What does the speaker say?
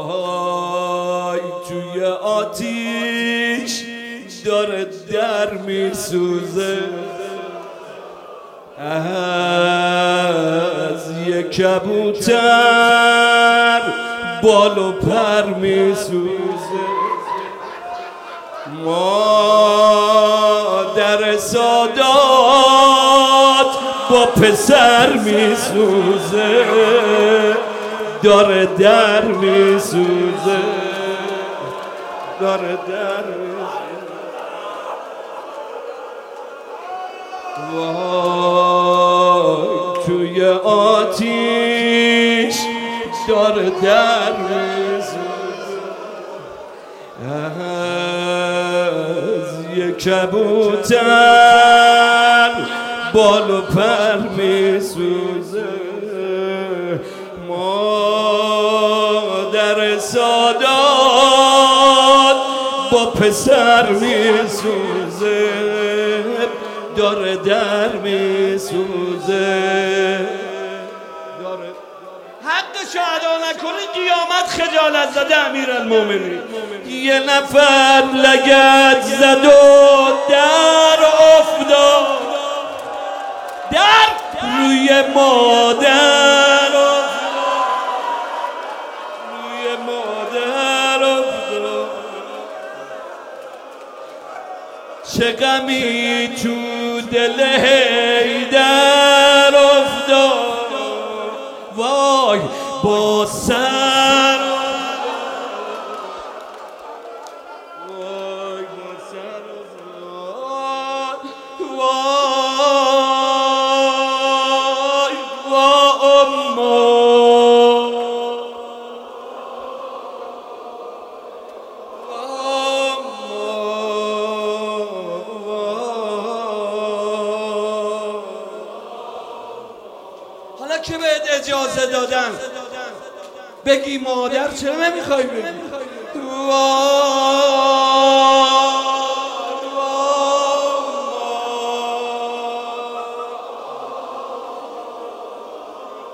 وای توی آتیش داره در میسوزه، از یک کبوتر بال و پر میسوزه، مادر سادات با پسر میسوزه، داره در میسوزه، داره در میسوزه. وای توی آتیش داره در میسوزه، از یک کبوتر بال و پر میسوزه، مادر سادات با پسر میسوزه، داره در میسوزه. حق شهدا نکنی قیامت خجالت زده امیرالمومنین. یه نفر لگد زد و در افتاد، در روی مادر افتاد، روی مادر افتاد. چه غمی تو دل حیدر افتاد، وای با سر، وای با سر، وای با اما، حالا که بهت اجازه دادن بگی مادر، چرا نمیخوای بگی؟ وای